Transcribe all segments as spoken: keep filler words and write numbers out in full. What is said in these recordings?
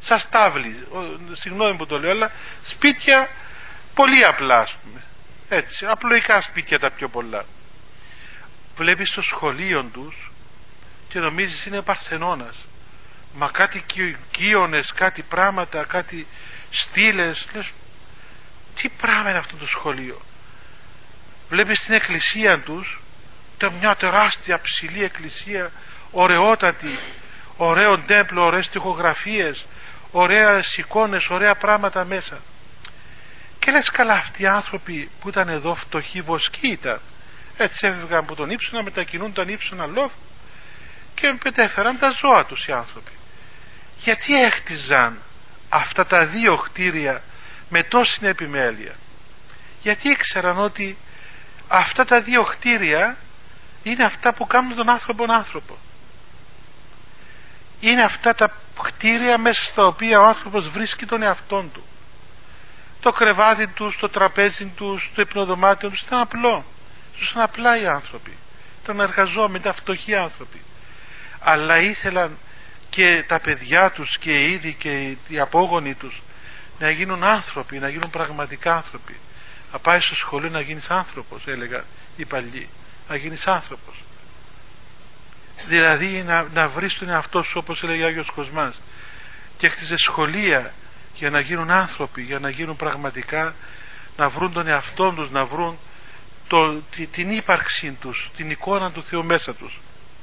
σαν στάβλη, συγγνώμη που το λέω, αλλά σπίτια πολύ απλά, ας πούμε, έτσι, απλοϊκά σπίτια τα πιο πολλά. Βλέπεις το σχολείο τους και νομίζεις είναι Παρθενώνας, μα κάτι κύονες, κάτι πράγματα, κάτι στήλες, λες, τι πράγμα είναι αυτό το σχολείο. Βλέπεις την εκκλησία τους, μια τεράστια ψηλή εκκλησία, ωραιότατη, ωραίο τέμπλο, ωραίες τοιχογραφίες, ωραίες εικόνες, ωραία πράγματα μέσα. Και λες, καλά, αυτοί οι άνθρωποι που ήταν εδώ φτωχοί βοσκοί ήταν, έτσι έφευγαν από τον ύψονα, μετακινούνταν ύψονα λόγω και μετέφεραν τα ζώα τους οι άνθρωποι. Γιατί έχτιζαν αυτά τα δύο κτίρια με τόση επιμέλεια? Γιατί ήξεραν ότι αυτά τα δύο κτίρια είναι αυτά που κάνουν τον άνθρωπο άνθρωπο. Είναι αυτά τα κτίρια μέσα στα οποία ο άνθρωπος βρίσκει τον εαυτόν του. Το κρεβάτι τους, το τραπέζι τους, το υπνοδωμάτιο τους ήταν απλό. Τους ήταν απλά οι άνθρωποι. Ήταν εργαζόμενοι, ήταν φτωχοί άνθρωποι. Αλλά ήθελαν και τα παιδιά τους και οι ίδιοι και οι απόγονοι τους να γίνουν άνθρωποι, να γίνουν πραγματικά άνθρωποι. Να πάει στο σχολείο να γίνεις άνθρωπος, έλεγαν οι παλιοί, να γίνεις άνθρωπος. Δηλαδή να, να βρεις τον εαυτό σου, όπως έλεγε ο Άγιος Κοσμάς, και έκτιζε σχολεία για να γίνουν άνθρωποι, για να γίνουν πραγματικά, να βρουν τον εαυτό τους, να βρουν το, την ύπαρξή τους, την εικόνα του Θεού μέσα τους.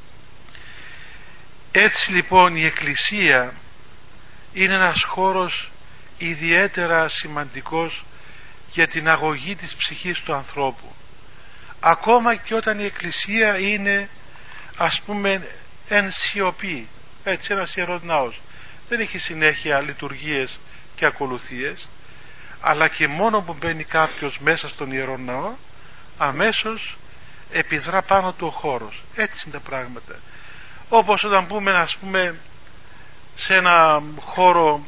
Έτσι λοιπόν η Εκκλησία είναι ένας χώρος ιδιαίτερα σημαντικός για την αγωγή της ψυχής του ανθρώπου. Ακόμα και όταν η Εκκλησία είναι, ας πούμε, εν σιωπή, έτσι, ένας ιερός ναός, δεν έχει συνέχεια λειτουργίες και ακολουθίες, αλλά και μόνο που μπαίνει κάποιος μέσα στον ιερό ναό, αμέσως επιδρά πάνω του ο χώρος. Έτσι είναι τα πράγματα. Όπως όταν πούμε, ας πούμε, σε ένα χώρο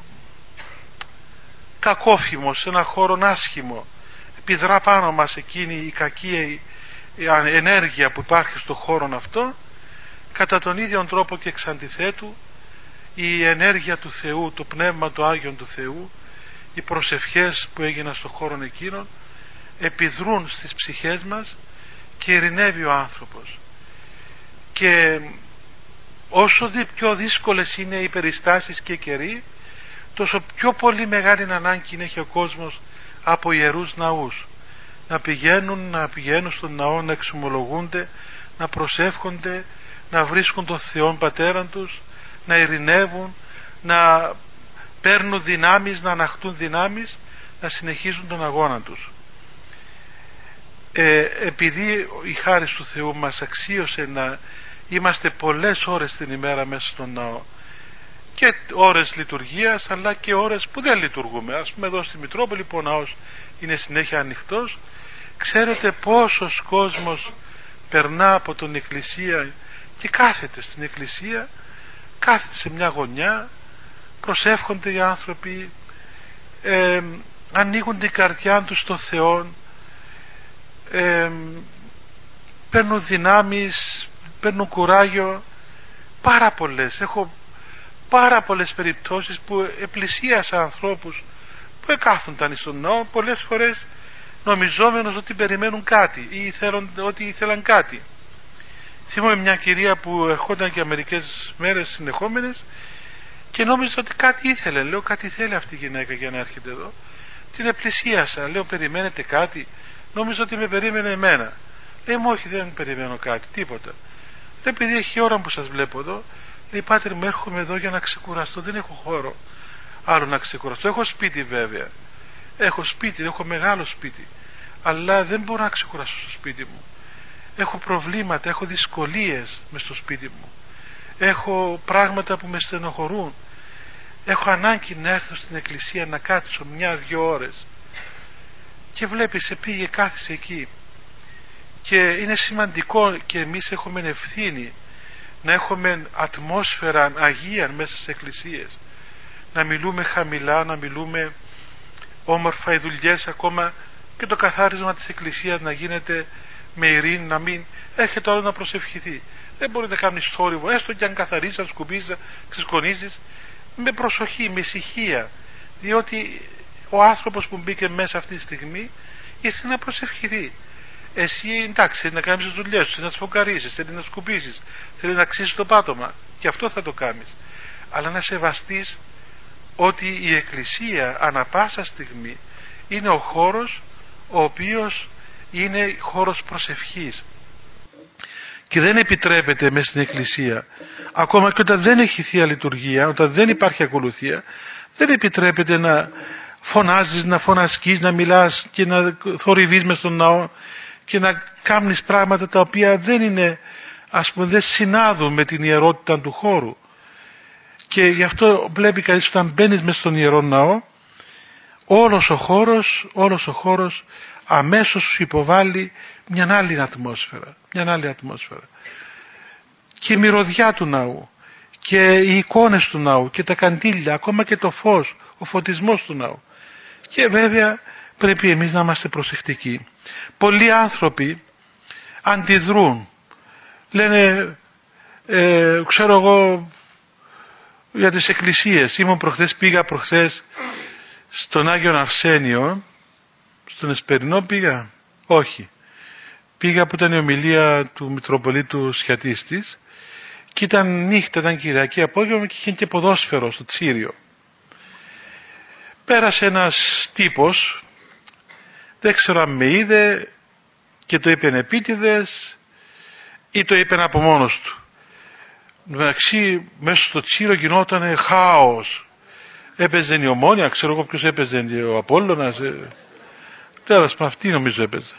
κακόφημο, σε ένα χώρο άσχημο, επιδρά πάνω μας εκείνη η κακή ενέργεια που υπάρχει στον χώρο αυτό. Κατά τον ίδιο τρόπο και εξ αντιθέτου, η ενέργεια του Θεού, το Πνεύμα του Άγιον του Θεού, οι προσευχές που έγιναν στον χώρο εκείνον επιδρούν στις ψυχές μας και ειρηνεύει ο άνθρωπος. Και όσο πιο δύσκολες είναι οι περιστάσεις και οι καιροί, τόσο πιο πολύ μεγάλη ανάγκη έχει ο κόσμος από ιερούς ναούς, να πηγαίνουν, να πηγαίνουν στον ναό, να εξομολογούνται, να προσεύχονται, να βρίσκουν τον Θεόν Πατέραν τους, να ειρηνεύουν, να παίρνουν δυνάμεις, να αναχτούν δυνάμεις, να συνεχίζουν τον αγώνα τους. Ε, επειδή η χάρις του Θεού μας αξίωσε να είμαστε πολλές ώρες την ημέρα μέσα στον ναό, και ώρες λειτουργίας αλλά και ώρες που δεν λειτουργούμε. Ας πούμε εδώ στη Μητρόπολη που ο ναός είναι συνέχεια ανοιχτός, ξέρετε πόσος κόσμος περνά από την Εκκλησία και κάθεται στην Εκκλησία, κάθεται σε μια γωνιά, προσεύχονται οι άνθρωποι, ε, ανοίγουν την καρδιά τους στον Θεό, ε, παίρνουν δυνάμεις, παίρνουν κουράγιο. Πάρα πολλές, έχω πάρα πολλές περιπτώσεις που επλησίασα ανθρώπους που εκάθονταν στον ναό πολλές φορές νομιζόμενος ότι περιμένουν κάτι ή θέλουν, ότι ήθελαν κάτι. Θυμάμαι μια κυρία που ερχόταν για μερικές μέρες συνεχόμενες και νόμιζα ότι κάτι ήθελε. Λέω, κάτι θέλει αυτή η γυναίκα για να έρχεται εδώ. Την επλησίασα, λέω, περιμένετε κάτι? Νόμιζα ότι με περίμενε εμένα. Λέει, μου όχι, δεν περιμένω κάτι, τίποτα. Λέει, επειδή έχει ώρα που σας βλέπω εδώ, λέει, πάτερ μου, έρχομαι εδώ για να ξεκουραστώ, δεν έχω χώρο άλλο να ξεκουραστώ. Έχω σπίτι βέβαια, έχω σπίτι, έχω μεγάλο σπίτι, αλλά δεν μπορώ να ξεκουραστώ στο σπίτι μου. Έχω προβλήματα, έχω δυσκολίες μες στο σπίτι μου, έχω πράγματα που με στενοχωρούν, έχω ανάγκη να έρθω στην εκκλησία να κάτσω μια-δυο ώρες. Και βλέπεις, πήγε, κάθισε εκεί. Και είναι σημαντικό και εμείς έχουμε ευθύνη να έχουμε ατμόσφαιρα αγία μέσα στις εκκλησίες, να μιλούμε χαμηλά, να μιλούμε όμορφα, οι δουλειές ακόμα και το καθάρισμα της εκκλησίας να γίνεται με ειρήνη, να μην έρχεται άλλο να προσευχηθεί. Δεν μπορεί να κάνεις θόρυβο, έστω και αν καθαρίζεις, αν σκουπίζεις, ξεσκονίζεις, με προσοχή, με ησυχία, διότι ο άνθρωπος που μπήκε μέσα αυτή τη στιγμή ήρθε να προσευχηθεί. Εσύ εντάξει, θέλει να κάνεις τις δουλειές σου, θέλει να σφοκαρίσεις, θέλει να σκουπίσεις, θέλει να αξίσεις το πάτωμα, και αυτό θα το κάνεις, αλλά να σεβαστείς ότι η Εκκλησία ανα πάσα στιγμή είναι ο χώρος ο οποίος είναι χώρος προσευχής, και δεν επιτρέπεται μέσα στην Εκκλησία, ακόμα και όταν δεν έχει Θεία Λειτουργία, όταν δεν υπάρχει ακολουθία, δεν επιτρέπεται να φωνάζεις, να φωνασκείς, να μιλάς και να θορυβείς μες στον ναό και να κάνεις πράγματα τα οποία δεν είναι, ας πούμε, δεν συνάδουν με την ιερότητα του χώρου. Και γι' αυτό βλέπει κανείς όταν μπαίνεις μες στον Ιερό Ναό, όλος ο χώρος, όλος ο χώρος αμέσως σου υποβάλλει μια άλλη ατμόσφαιρα, μια άλλη ατμόσφαιρα. Και η μυρωδιά του ναού και οι εικόνες του ναού και τα καντήλια, ακόμα και το φως, ο φωτισμός του ναού. Και βέβαια πρέπει εμείς να είμαστε προσεκτικοί. Πολλοί άνθρωποι αντιδρούν, λένε ε, ξέρω εγώ για τις εκκλησίες. Ήμουν προχθές, πήγα προχθές στον Άγιον Αρσένιο, στον Εσπερινό πήγα, όχι. Πήγα που ήταν η ομιλία του Μητροπολίτου Σιατίστης και ήταν νύχτα, ήταν Κυριακή απόγευμα και είχε και ποδόσφαιρο στο Τσίριο. Πέρασε ένας τύπος, δεν ξέρω αν με είδε και το είπε επίτηδες ή το είπε από μόνος του. μεταξύ μέσα στο Τσίρο γινόταν χάος. Έπαιζε η Ομόνια, ξέρω εγώ ποιος έπαιζε, ο Απόλλωνας. Ε... Τέλος πάντων, αυτή νομίζω έπαιζε.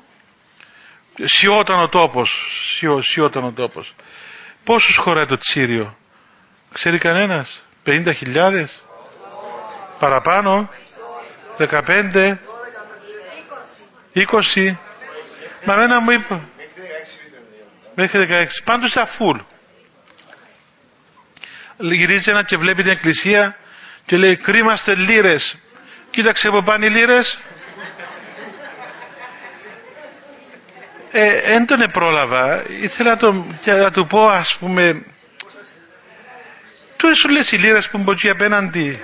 Σιώταν ο τόπος, σιώ, σιώταν ο τόπος. Πόσους χωράει το Τσίριο, ξέρει κανένας? πενήντα χιλιάδες, παραπάνω, δεκαπέντε, είκοσι. Μα μένα μου είπε μέχρι δεκαέξι. Πάντως ήταν φουλ. Γυρίζει ένα και βλέπει την εκκλησία και λέει κρίμαστε λίρες. Κοίταξε που πάνε οι λίρες. Ε, εν τον πρόλαβα. Ήθελα να, το, να του πω, ας πούμε, του σου λες οι λίρες που μπορεί απέναντι.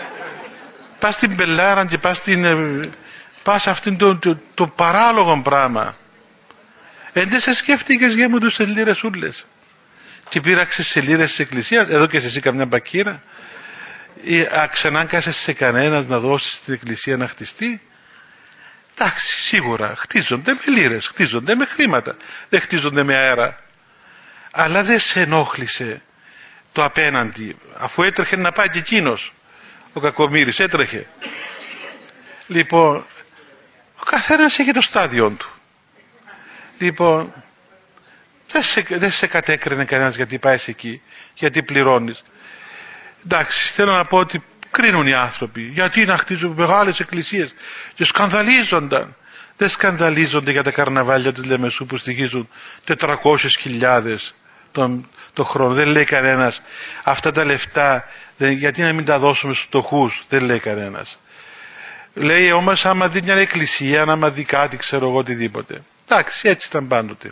Πας στην Πελάρα και πας στην... πας σε αυτήν το, το, το παράλογο πράγμα. Εν δεν σε σκέφτηκες για μου τους λίρες ούλες. Και πήραξες σε λίρες της εκκλησίας, εδώ και εσύ καμιά μπακύρα. Ή ξανάγκασες σε κανένας να δώσεις στην εκκλησία να χτιστεί. Εντάξει, σίγουρα χτίζονται με λίρες, χτίζονται με χρήματα, δεν χτίζονται με αέρα. Αλλά δεν σε ενόχλησε το απέναντι, αφού έτρεχε να πάει και εκείνος, ο κακομοίρης έτρεχε. Λοιπόν, ο καθένας έχει το στάδιο του. Λοιπόν, δεν σε, δεν σε κατέκρινε κανένας γιατί πάει εκεί, γιατί πληρώνεις. Εντάξει, θέλω να πω ότι κρίνουν οι άνθρωποι. Γιατί να χτίζουν μεγάλες εκκλησίες και σκανδαλίζονταν. Δεν σκανδαλίζονται για τα καρναβάλια της Λεμεσού που στοιχίζουν τετρακόσιες χιλιάδες τον, τον χρόνο. Δεν λέει κανένας αυτά τα λεφτά δεν, γιατί να μην τα δώσουμε στους φτωχούς. Δεν λέει κανένας. Λέει όμως άμα δει μια εκκλησία, άμα δει κάτι, ξέρω εγώ οτιδήποτε. Εντάξει, έτσι ήταν πάντοτε.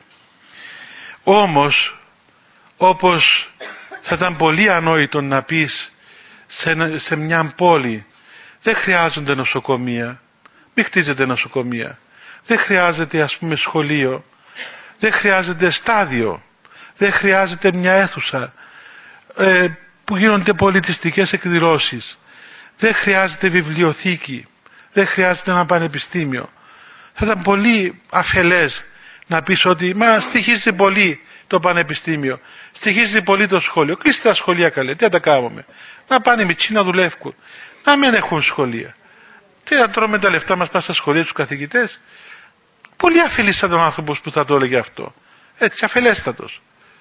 Όμως όπως θα ήταν πολύ ανόητο να πεις σε, σε μια πόλη δεν χρειάζονται νοσοκομεία, μην χτίζετε νοσοκομεία, δεν χρειάζεται ας πούμε σχολείο, δεν χρειάζεται στάδιο, δεν χρειάζεται μια αίθουσα ε, που γίνονται πολιτιστικές εκδηλώσεις, δεν χρειάζεται βιβλιοθήκη, δεν χρειάζεται ένα πανεπιστήμιο. Θα ήταν πολύ αφελές να πεις ότι μα στοιχίζει πολύ το πανεπιστήμιο, στοιχίζει πολύ το σχολείο. Κλείστε τα σχολεία καλέ, τι να τα κάνουμε? Να πάνε οι μητσοί να δουλεύουν, να μην έχουν σχολεία. Τι να τρώμε τα λεφτά μας, πας στα σχολεία τους καθηγητές? Πολύ αφελής θα τον άνθρωπος που θα το έλεγε αυτό. Έτσι αφελέστατος.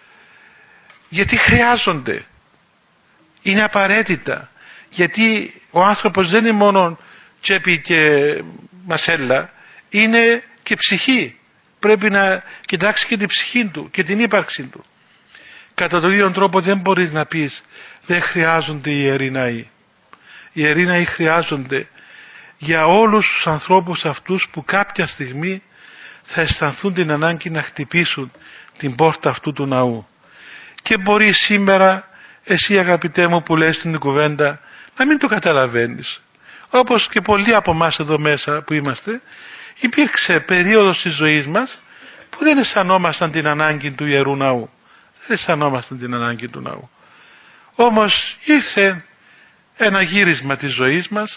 Γιατί χρειάζονται, είναι απαραίτητα. Γιατί ο άνθρωπος δεν είναι μόνο τσέπη και μασέλα, είναι και ψυχή. Πρέπει να κοιτάξει και την ψυχή του και την ύπαρξη του. Κατά τον ίδιο τρόπο δεν μπορείς να πεις δεν χρειάζονται οι ιεροί ναοί. Οι ιεροί ναοί χρειάζονται για όλους τους ανθρώπους αυτούς που κάποια στιγμή θα αισθανθούν την ανάγκη να χτυπήσουν την πόρτα αυτού του ναού. Και μπορεί σήμερα εσύ αγαπητέ μου που λες την κουβέντα να μην το καταλαβαίνεις. Όπως και πολλοί από εμάς εδώ μέσα που είμαστε, υπήρξε περίοδος της ζωής μας που δεν αισθανόμασταν την ανάγκη του Ιερού Ναού. Δεν αισθανόμασταν την ανάγκη του Ναού. Όμως ήρθε ένα γύρισμα της ζωής μας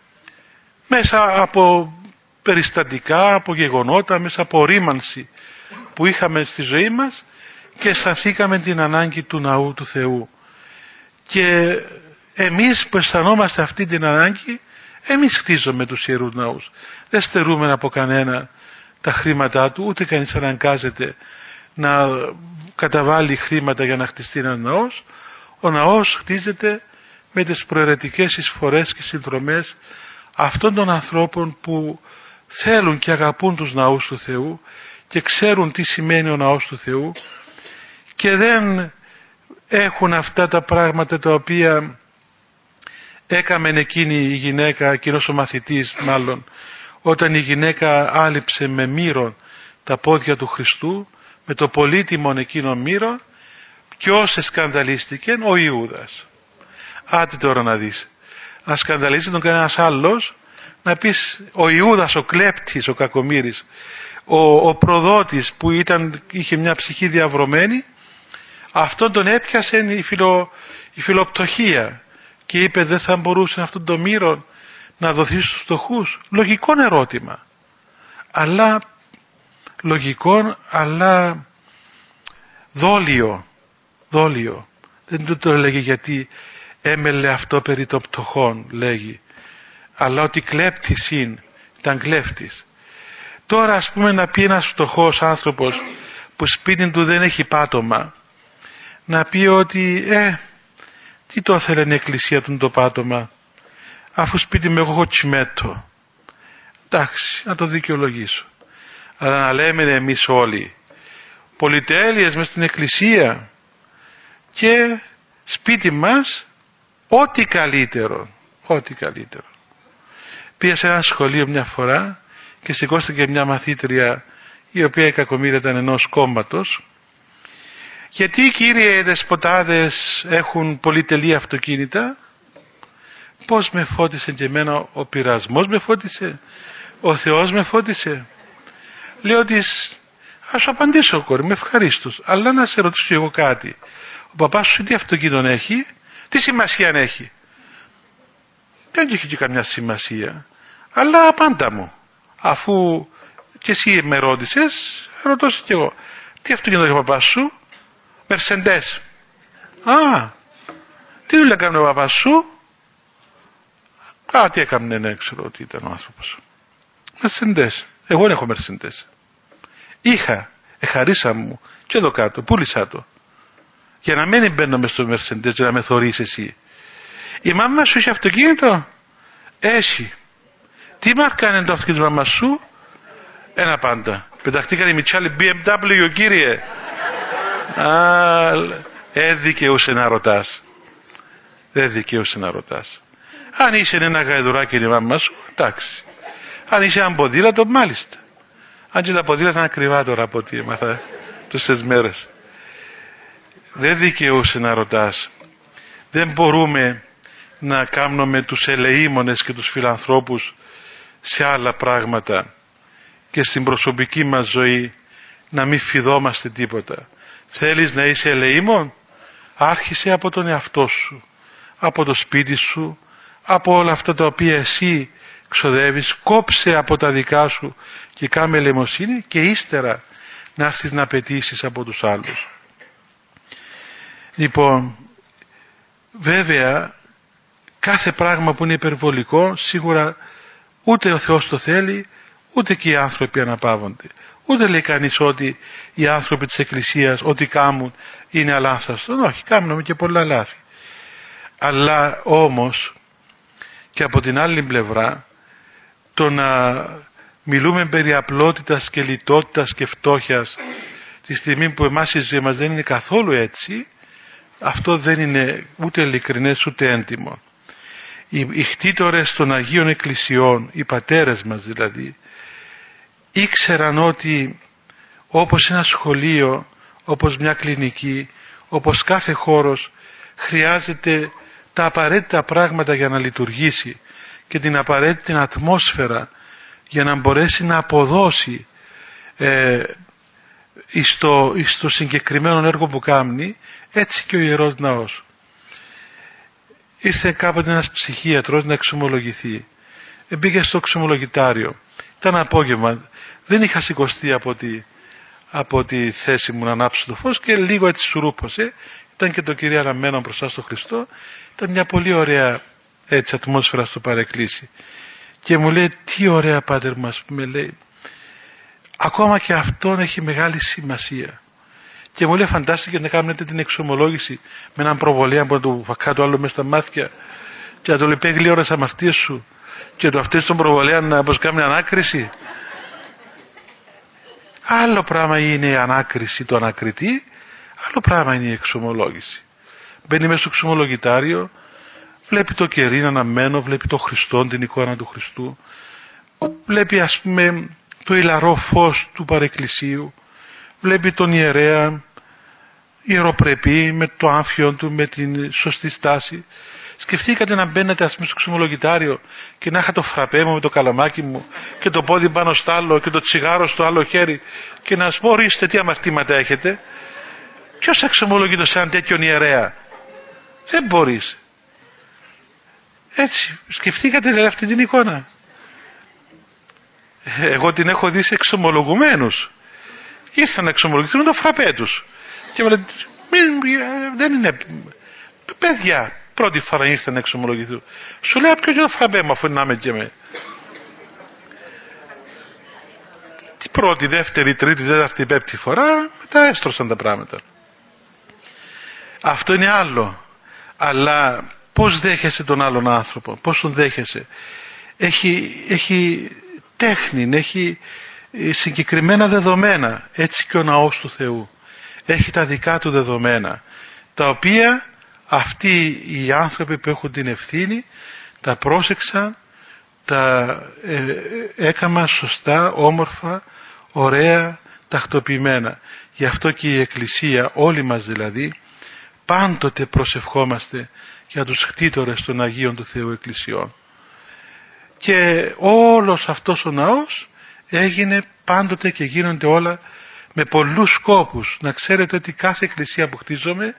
μέσα από περιστατικά, από γεγονότα, μέσα από ρήμανση που είχαμε στη ζωή μας και αισθανθήκαμε την ανάγκη του Ναού του Θεού. Και εμείς που αισθανόμαστε αυτή την ανάγκη, εμείς χτίζουμε τους Ιερούς Ναούς. Δεν στερούμε από κανένα τα χρήματά του, ούτε κανείς αναγκάζεται να καταβάλει χρήματα για να χτιστεί ένας ναός. Ο ναός χτίζεται με τις προαιρετικές εισφορές και συνδρομές αυτών των ανθρώπων που θέλουν και αγαπούν τους ναούς του Θεού και ξέρουν τι σημαίνει ο ναός του Θεού και δεν έχουν αυτά τα πράγματα τα οποία έκαμε εκείνη η γυναίκα, εκείνος ο μαθητής μάλλον, όταν η γυναίκα άλυψε με μύρον τα πόδια του Χριστού, με το πολύτιμον εκείνο μύρο, ποιος σκανδαλίστηκε? Ο Ιούδας. Άτε τώρα να δεις. Να σκανδαλίζει τον κανένας άλλος, να πεις ο Ιούδας, ο κλέπτης, ο κακομοίρης, ο, ο προδότης που ήταν, είχε μια ψυχή διαβρωμένη, αυτόν τον έπιασε η, φιλο, η φιλοπτωχία και είπε δεν θα μπορούσε αυτόν τον μύρο να δοθεί στους φτωχούς. Λογικό ερώτημα. Αλλά λογικό, αλλά δόλιο. Δόλιο. Δεν του το έλεγε γιατί έμελε αυτό περί των πτωχών, λέγει. Αλλά ότι κλέπτης είναι, ήταν κλέφτης. Τώρα ας πούμε να πει ένας φτωχός άνθρωπος που σπίτι του δεν έχει πάτωμα, να πει ότι ε, τι το ήθελε η εκκλησία του το πάτωμα, αφού σπίτι μου έχω τσιμέτο. Εντάξει, να το δικαιολογήσω. Αλλά να λέμε εμείς όλοι πολυτέλειες μες στην εκκλησία και σπίτι μας ό,τι καλύτερο, ό,τι καλύτερο. Πήγα σε ένα σχολείο μια φορά και σηκώστηκε μια μαθήτρια η οποία η κακομοίρια ήταν ενός κόμματος. Γιατί κύριε οι δεσποτάδες έχουν πολυτελή αυτοκίνητα? Πώς με φώτισε και εμένα? Ο πειρασμός με φώτισε, ο Θεός με φώτισε. Λέω της, ας σου απαντήσω κόρη, με ευχαρίστως, αλλά να σε ρωτήσω εγώ κάτι. Ο παπάς σου τι αυτοκίνητο έχει? Τι σημασία έχει? Δεν έχει και καμιά σημασία, αλλά απάντα μου, αφού και εσύ με ρώτησες, ρωτώ και εγώ. Τι αυτοκίνητο έχει ο παπάς σου? Μερσεντές. Α, τι δουλειά κάνει ο παπάς σου? Κάτι έκαμνε, ναι, ξέρω ότι ήταν ο άνθρωπος. Μερσεντές. Εγώ δεν έχω μερσεντές. Είχα, εχαρίσα μου και εδώ κάτω, πούλησα το. Για να μην μπαίνω μες στο μερσεντές και να με θωρείς εσύ. Η μάμα σου έχει αυτοκίνητο? Έχει. Τι μάρκα είναι το αυτοκίνητο μάμα σου? Ένα πάντα. Πεταχτήκαν οι Μιτσάλι μπι εμ ντάμπλιου κύριε. Α, ε, δικαιούσε να ρωτάς. Δεν δικαιούσε να ρωτάς. Αν είσαι ένα γαϊδουράκι η μάμα σου, εντάξει. Αν είσαι ένα ποδήλατο, μάλιστα. Αν και τα ποδήλατα είναι ακριβά τώρα από ό,τι έμαθα τόσες μέρες. Δεν δικαιούσε να ρωτάς. Δεν μπορούμε να κάνουμε τους ελεήμονες και τους φιλανθρώπους σε άλλα πράγματα και στην προσωπική μας ζωή να μην φιδόμαστε τίποτα. Θέλεις να είσαι ελεήμον? Άρχισε από τον εαυτό σου, από το σπίτι σου, από όλα αυτά τα οποία εσύ ξοδεύεις, κόψε από τα δικά σου και κάμε ελεημοσύνη και ύστερα να έρθεις να απαιτήσεις από τους άλλους. Λοιπόν, βέβαια κάθε πράγμα που είναι υπερβολικό σίγουρα ούτε ο Θεός το θέλει, ούτε και οι άνθρωποι αναπαύονται. Ούτε λέει κανείς ότι οι άνθρωποι της Εκκλησίας ό,τι κάνουν είναι αλάνθαστο. Όχι, κάνουμε και πολλά λάθη. Αλλά όμως και από την άλλη πλευρά το να μιλούμε περί απλότητας και λιτότητας και φτώχειας τη στιγμή που εμάς η ζωή μας δεν είναι καθόλου έτσι, αυτό δεν είναι ούτε ειλικρινές ούτε έντιμο. Οι, οι χτίτορες των Αγίων Εκκλησιών, οι πατέρες μας δηλαδή, ήξεραν ότι όπως ένα σχολείο, όπως μια κλινική, όπως κάθε χώρος χρειάζεται τα απαραίτητα πράγματα για να λειτουργήσει και την απαραίτητη ατμόσφαιρα για να μπορέσει να αποδώσει ε, στο, στο συγκεκριμένο έργο που κάνει, έτσι και ο Ιερός Ναός. Ήρθε κάποτε ένας ψυχίατρος να εξομολογηθεί. Μπήκε στο εξομολογητάριο. Ήταν απόγευμα. Δεν είχα σηκωστεί από τη, από τη θέση μου να ανάψω το φως και λίγο έτσι σουρούπωσε. Ήταν και το Κύριε αναμένο μπροστά στο Χριστό. Ήταν μια πολύ ωραία έτσι ατμόσφαιρα στο παρεκκλήσι. Και μου λέει, τι ωραία Πάτερ μας, με λέει. Ακόμα και αυτόν έχει μεγάλη σημασία. Και μου λέει, φαντάστηκε να κάνετε την εξομολόγηση με έναν προβολέα που του φακά το άλλο μέσα στα μάτια και να το λέει, πέγλει ώρες αμαρτίες σου και το αυτές τον προβολέα να πως κάνει ανάκριση. Άλλο πράγμα είναι η ανάκριση του ανακριτή, άλλο πράγμα είναι η εξομολόγηση. Μπαίνει μέσα στο εξομολογητάριο, βλέπει το κερί αναμένο, βλέπει το Χριστό, την εικόνα του Χριστού, βλέπει ας πούμε το ηλαρό φως του παρεκκλησίου, βλέπει τον ιερέα ιεροπρεπή με το άμφιο του, με την σωστή στάση. Σκεφτήκατε να μπαίνετε ας πούμε στο εξομολογητάριο και να είχα το φραπέ μου με το καλαμάκι μου και το πόδι πάνω στο άλλο και το τσιγάρο στο άλλο χέρι και να σας πω, ορίστε τι αμαρτήματα έχετε. Ποιος εξομολογείται σε έναν τέτοιον ιερέα? Δεν μπορείς. Έτσι σκεφτήκατε δηλαδή αυτή την εικόνα? Εγώ την έχω δει σε εξομολογουμένους. Ήρθαν να εξομολογηθούν το φραπέ τους και μου λένε, δεν είναι παιδιά, πρώτη φορά ήρθαν να εξομολογηθούν. Σου λέει, ποιο είναι το φραπέ μου αφού να είμαι και με. Την πρώτη, δεύτερη, τρίτη, τέταρτη, πέμπτη φορά μετά έστρωσαν τα πράγματα. Αυτό είναι άλλο. Αλλά πώς δέχεσαι τον άλλον άνθρωπο, πώς τον δέχεσαι? Έχει, έχει τέχνη, έχει συγκεκριμένα δεδομένα. Έτσι και ο ναός του Θεού έχει τα δικά του δεδομένα, τα οποία αυτοί οι άνθρωποι που έχουν την ευθύνη τα πρόσεξαν, τα ε, έκαναν σωστά, όμορφα, ωραία, τακτοποιημένα. Γι' αυτό και η Εκκλησία, όλοι μας δηλαδή, πάντοτε προσευχόμαστε για τους κτήτορες των Αγίων του Θεού Εκκλησιών. Και όλος αυτός ο ναός έγινε πάντοτε και γίνονται όλα με πολλούς σκόπους. Να ξέρετε ότι κάθε εκκλησία που χτίζομαι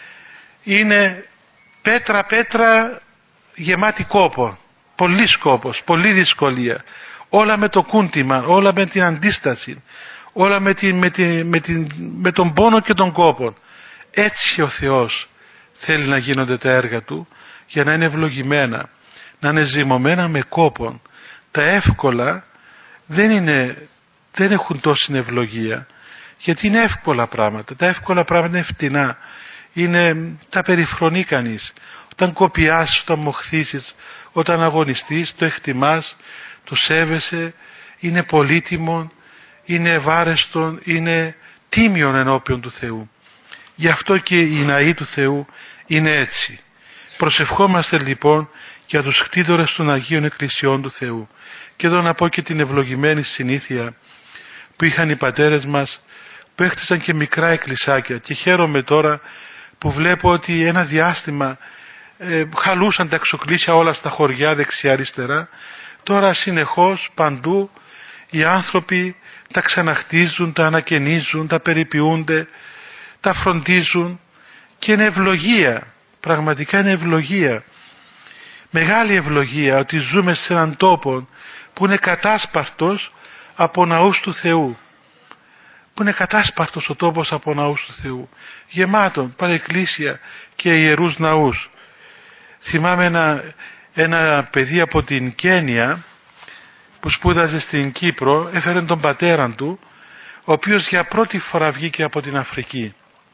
είναι πέτρα πέτρα γεμάτη κόπο, πολύ σκόπος, πολύ δυσκολία, όλα με το κούντιμα, όλα με την αντίσταση, όλα με, την, με, την, με, την, με τον πόνο και τον κόπο. Έτσι ο Θεός θέλει να γίνονται τα έργα Του, για να είναι ευλογημένα, να είναι ζυμωμένα με κόπον. Τα εύκολα δεν, είναι, δεν έχουν τόση ευλογία, γιατί είναι εύκολα πράγματα. Τα εύκολα πράγματα είναι φτηνά, είναι, τα περιφρονεί κανείς. Όταν κοπιάσεις, όταν μοχθήσεις, όταν αγωνιστείς, το εκτιμάς, το σέβεσαι, είναι πολύτιμο, είναι ευάρεστο, είναι τίμιον ενώπιον του Θεού. Γι' αυτό και οι ναοί του Θεού είναι έτσι. Προσευχόμαστε λοιπόν για τους κτήτορες των Αγίων Εκκλησιών του Θεού. Και εδώ να πω και την ευλογημένη συνήθεια που είχαν οι πατέρες μας, που έχτισαν και μικρά εκκλησάκια, και χαίρομαι τώρα που βλέπω ότι ένα διάστημα ε, χαλούσαν τα εξοκλήσια όλα στα χωριά δεξιά αριστερά. Τώρα συνεχώς παντού οι άνθρωποι τα ξαναχτίζουν, τα ανακαινίζουν, τα περιποιούνται, τα φροντίζουν, και είναι ευλογία, πραγματικά είναι ευλογία, μεγάλη ευλογία, ότι ζούμε σε έναν τόπο που είναι κατάσπαρτος από ναούς του Θεού, που είναι κατάσπαρτος ο τόπος από ναούς του Θεού, γεμάτον παρεκκλήσια και ιερούς ναούς. Θυμάμαι ένα, ένα παιδί από την Κένια που σπούδαζε στην Κύπρο, έφερε τον πατέρα του, ο οποίος για πρώτη φορά βγήκε από την Αφρική,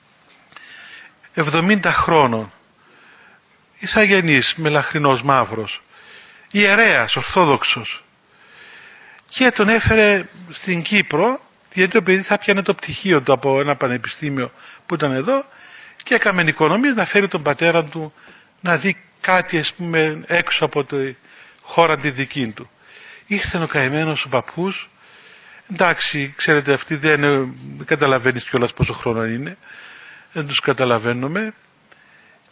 εβδομήντα χρόνων, ηθαγενής, μελαχρινός, μαύρος, ιερέας, ορθόδοξος, και τον έφερε στην Κύπρο, γιατί το παιδί θα πιάνε το πτυχίο του από ένα πανεπιστήμιο που ήταν εδώ, και έκαμε οικονομίες να φέρει τον πατέρα του να δει κάτι, ας πούμε, έξω από τη χώρα τη δική του. Ήρθε ο καημένος ο παππούς, εντάξει, ξέρετε, αυτοί δεν, δεν καταλαβαίνεις κιόλας πόσο χρόνο είναι, δεν τους καταλαβαίνουμε,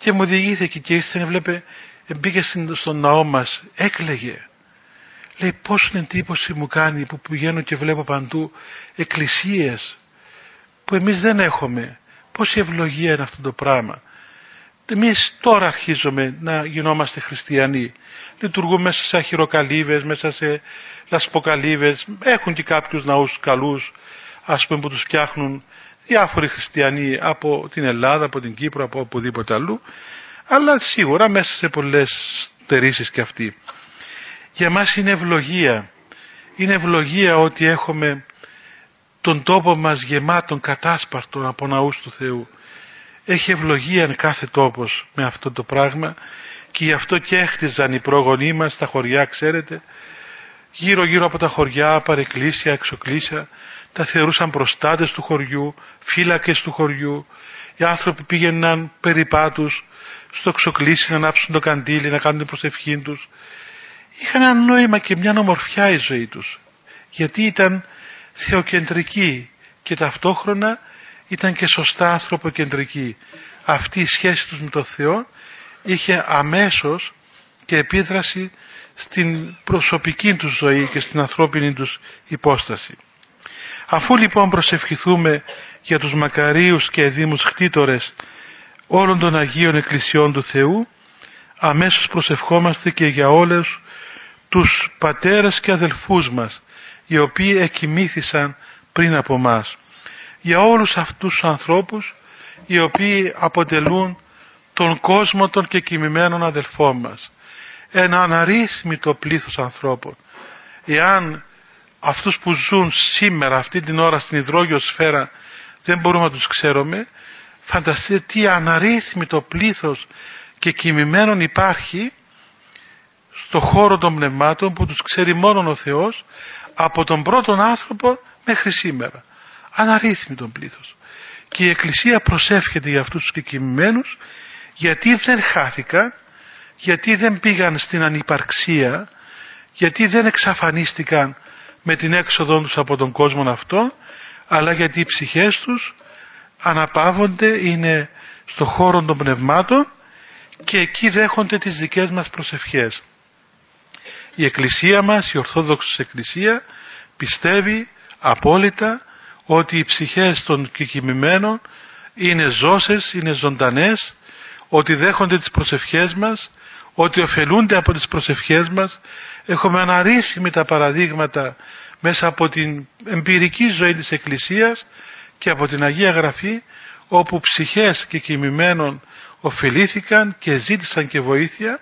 και μου διηγήθηκε και ήρθε, βλέπε, μπήκε στον ναό μας, έκλαιγε. Λέει, πόσο εντύπωση μου κάνει που πηγαίνω και βλέπω παντού εκκλησίες που εμείς δεν έχουμε. Πόση ευλογία είναι αυτό το πράγμα. Εμείς τώρα αρχίζουμε να γινόμαστε χριστιανοί. Λειτουργούμε μέσα σε αχυροκαλύβες, μέσα σε λασποκαλύβες. Έχουν και κάποιους ναούς καλούς, ας πούμε, που τους φτιάχνουν διάφοροι χριστιανοί από την Ελλάδα, από την Κύπρο, από οπουδήποτε αλλού. Αλλά σίγουρα μέσα σε πολλές στερήσεις και αυτοί. Για μας είναι ευλογία. Είναι ευλογία ότι έχουμε τον τόπο μας γεμάτον κατάσπαρτον από ναούς του Θεού. Έχει ευλογία κάθε τόπος με αυτό το πράγμα και γι' αυτό και έχτιζαν οι πρόγονοί μας τα χωριά, ξέρετε, γύρω γύρω από τα χωριά, παρεκκλήσια, εξοκλήσια, τα θεωρούσαν προστάτες του χωριού, φύλακες του χωριού. Οι άνθρωποι πήγαιναν περιπάτους στο εξοκλήσι να ανάψουν το καντήλι, να κάνουν την προσευχή τους. Είχαν ένα νόημα και μια ομορφιά η ζωή τους, γιατί ήταν θεοκεντρική και ταυτόχρονα ήταν και σωστά ανθρωποκεντρική. Αυτή η σχέση τους με τον Θεό είχε αμέσως και επίδραση στην προσωπική τους ζωή και στην ανθρώπινη τους υπόσταση. Αφού λοιπόν προσευχηθούμε για τους μακαρίους και εδήμους χτίτορες όλων των Αγίων Εκκλησιών του Θεού, αμέσως προσευχόμαστε και για όλους τους πατέρες και αδελφούς μας, οι οποίοι εκοιμήθησαν πριν από μας. Για όλους αυτούς τους ανθρώπους, οι οποίοι αποτελούν τον κόσμο των κεκοιμημένων αδελφών μας. Ένα αναρρύθμιτο πλήθος ανθρώπων. Εάν αυτούς που ζουν σήμερα, αυτή την ώρα στην υδρόγειο σφαίρα, δεν μπορούμε να τους ξέρουμε, φανταστείτε τι αναρρύθμιτο πλήθος κεκοιμημένων υπάρχει στο χώρο των πνευμάτων που τους ξέρει μόνο ο Θεός, από τον πρώτον άνθρωπο μέχρι σήμερα. Αναρρύθμιτο πλήθος. Και η Εκκλησία προσεύχεται για αυτούς τους κεκοιμημένους, γιατί δεν χάθηκαν, γιατί δεν πήγαν στην ανυπαρξία, γιατί δεν εξαφανίστηκαν με την έξοδό τους από τον κόσμο αυτό, αλλά γιατί οι ψυχές τους αναπαύονται, είναι στο χώρο των πνευμάτων και εκεί δέχονται τις δικές μας προσευχές. Η Εκκλησία μας, η Ορθόδοξη Εκκλησία, πιστεύει απόλυτα ότι οι ψυχές των κεκοιμημένων είναι ζώσες, είναι ζωντανές, ότι δέχονται τις προσευχές μας, ότι ωφελούνται από τις προσευχές μας. Έχουμε αναρρύθμιτα παραδείγματα μέσα από την εμπειρική ζωή της Εκκλησίας και από την Αγία Γραφή, όπου ψυχές κεκοιμημένων ωφελήθηκαν και ζήτησαν και βοήθεια,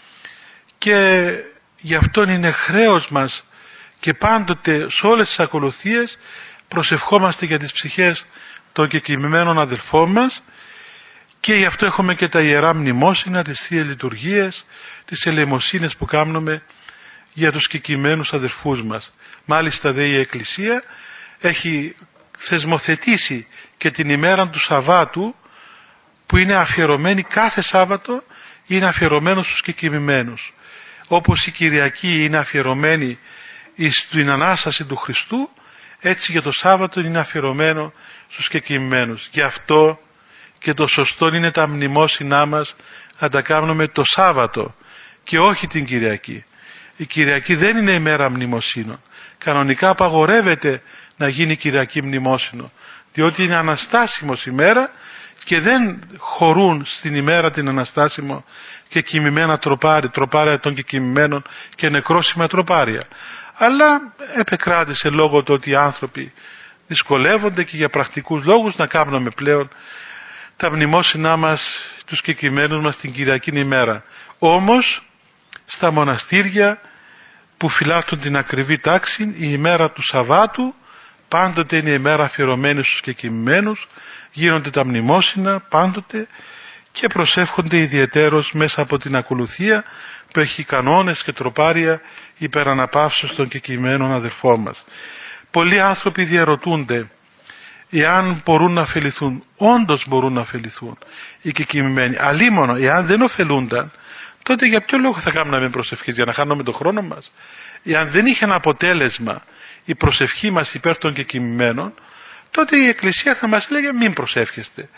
και γι' αυτό είναι χρέος μας και πάντοτε σε όλες τις ακολουθίες προσευχόμαστε για τις ψυχές των κεκοιμημένων αδελφών μας, και γι' αυτό έχουμε και τα ιερά μνημόσυνα, τις Θείες Λειτουργίες, τις ελεημοσύνες που κάνουμε για τους κεκοιμμένους αδελφούς μας. Μάλιστα δε η Εκκλησία έχει θεσμοθετήσει και την ημέρα του Σαββάτου, που είναι αφιερωμένη, κάθε Σάββατο είναι αφιερωμένο στους κεκοιμημένους. Όπως η Κυριακή είναι αφιερωμένη στην Ανάσταση του Χριστού, έτσι και το Σάββατο είναι αφιερωμένο στους κεκοιμημένους. Γι' αυτό και το σωστό είναι τα μνημόσυνά μας να τα κάνουμε το Σάββατο και όχι την Κυριακή. Η Κυριακή δεν είναι ημέρα μνημοσύνων. Κανονικά απαγορεύεται να γίνει Κυριακή μνημόσυνο, διότι είναι αναστάσιμος ημέρα και δεν χωρούν στην ημέρα την αναστάσιμο και κοιμημένα τροπάρια, τροπάρια των κεκοιμημένων και νεκρόσιμα τροπάρια. Αλλά επεκράτησε λόγω του ότι οι άνθρωποι δυσκολεύονται και για πρακτικούς λόγους να κάνουμε πλέον τα μνημόσυνά μας, τους κεκοιμμένους μας την Κυριακή ημέρα. Όμως στα μοναστήρια που φυλάττουν την ακριβή τάξη, η ημέρα του Σαββάτου πάντοτε είναι η ημέρα αφιερωμένη στους κεκοιμμένους, γίνονται τα μνημόσυνα πάντοτε και προσεύχονται ιδιαιτέρως μέσα από την ακολουθία που έχει κανόνες και τροπάρια υπεραναπαύσεως των κεκοιμμένων αδελφών μας. Πολλοί άνθρωποι διαρωτούνται εάν μπορούν να ωφεληθούν. Όντως μπορούν να ωφεληθούν οι κεκοιμημένοι. Αλίμονο, εάν δεν ωφελούνταν, τότε για ποιο λόγο θα κάνουμε προσευχές, για να χάνουμε τον χρόνο μας? Εάν δεν είχε ένα αποτέλεσμα η προσευχή μας υπέρ των κεκοιμημένων, τότε η Εκκλησία θα μας λέγε μην προσεύχεστε.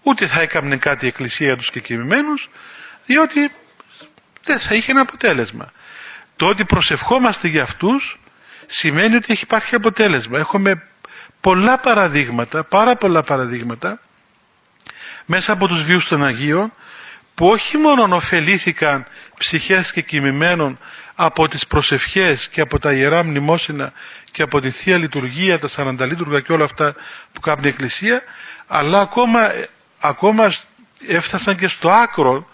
ούτε θα έκαμνε κάτι η Εκκλησία για τους κεκοιμημένους, διότι δεν θα είχε ένα αποτέλεσμα. Το ότι προσευχόμαστε για αυτούς σημαίνει ότι έχει υπάρχει αποτέλεσμα. Έχουμε πολλά παραδείγματα, πάρα πολλά παραδείγματα μέσα από τους βίους των Αγίων, που όχι μόνο ωφελήθηκαν ψυχές κεκοιμημένων από τις προσευχές και από τα Ιερά Μνημόσυνα και από τη Θεία Λειτουργία, τα Σαρανταλίτουργα και όλα αυτά που κάνει η Εκκλησία, αλλά ακόμα, ακόμα έφτασαν και στο άκρο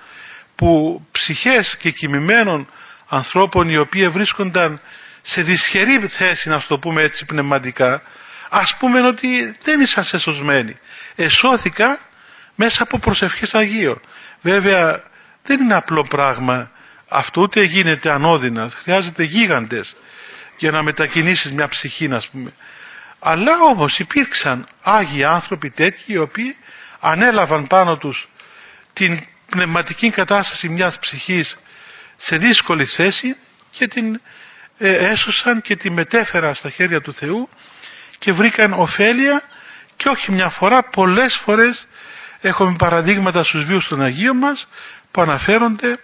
που ψυχές κεκοιμημένων ανθρώπων, οι οποίοι βρίσκονταν σε δυσχερή θέση, να το πούμε έτσι πνευματικά, ας πούμε ότι δεν ήσαν σωσμένοι, εσώθηκα μέσα από προσευχές Αγίων. Βέβαια δεν είναι απλό πράγμα αυτό, ούτε γίνεται ανώδυνα, χρειάζεται γίγαντες για να μετακινήσεις μια ψυχή, ας πούμε. Αλλά όμως υπήρξαν Άγιοι άνθρωποι τέτοιοι, οι οποίοι ανέλαβαν πάνω τους την πνευματική κατάσταση μιας ψυχής σε δύσκολη θέση και την ε, έσωσαν και τη μετέφεραν στα χέρια του Θεού και βρήκαν ωφέλεια, και όχι μια φορά, πολλές φορές έχουμε παραδείγματα στους βίους των Αγίων μας που αναφέρονται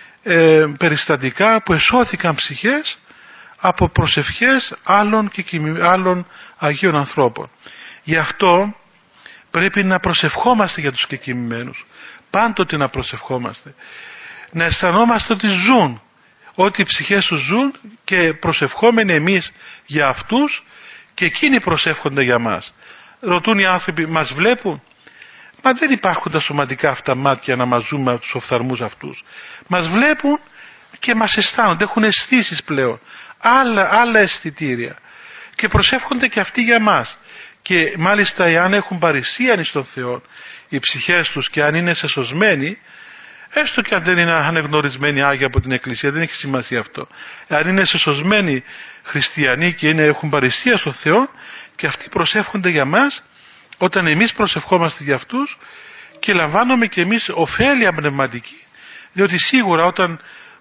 ε, περιστατικά που εσώθηκαν ψυχές από προσευχές άλλων, και άλλων Αγίων ανθρώπων. Γι' αυτό πρέπει να προσευχόμαστε για τους κεκοιμημένους, πάντοτε να προσευχόμαστε, να αισθανόμαστε ότι ζουν, ότι οι ψυχές τους ζουν, και προσευχόμενοι εμείς για αυτούς και εκείνοι προσεύχονται για μας. Ρωτούν οι άνθρωποι, μας βλέπουν? Μα δεν υπάρχουν τα σωματικά αυτά μάτια να μας ζούμε από τους οφθαλμούς αυτούς. Μας βλέπουν και μας αισθάνονται, έχουν αισθήσεις πλέον, άλλα, άλλα αισθητήρια, και προσεύχονται και αυτοί για μας. Και μάλιστα εάν έχουν παρησίαν εις τον Θεό οι ψυχές τους, και αν είναι σεσωσμένοι, έστω και αν δεν είναι ανεγνωρισμένοι Άγιοι από την Εκκλησία, δεν έχει σημασία αυτό, αν είναι σεσωσμένοι χριστιανοί και είναι, έχουν παρησία στον Θεό, και αυτοί προσεύχονται για μας, όταν εμείς προσευχόμαστε για αυτούς, και λαμβάνουμε και εμείς ωφέλεια πνευματική, διότι σίγουρα όταν